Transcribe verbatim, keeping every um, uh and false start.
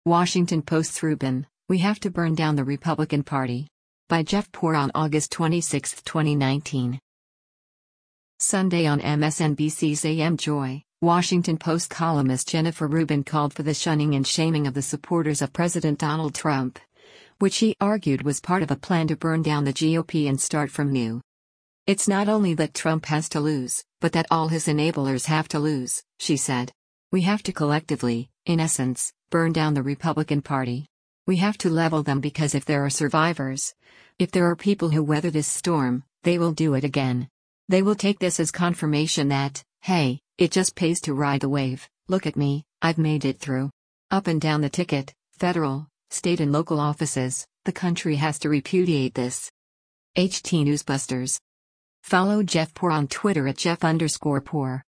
Washington Post's Rubin, "We have to burn down the Republican Party." By Jeff Poor on August twenty-sixth, twenty nineteen. Sunday on M S N B C's A M Joy, Washington Post columnist Jennifer Rubin called for the shunning and shaming of the supporters of President Donald Trump, which she argued was part of a plan to burn down the G O P and start from new. "It's not only that Trump has to lose, but that all his enablers have to lose," she said. "We have to collectively, in essence, burn down the Republican Party. We have to level them because if there are survivors, if there are people who weather this storm, they will do it again. They will take this as confirmation that, hey, it just pays to ride the wave, look at me, I've made it through. Up and down the ticket, federal, state and local offices, the country has to repudiate this." H T Newsbusters. Follow Jeff Poor on Twitter at Jeff underscore Poor.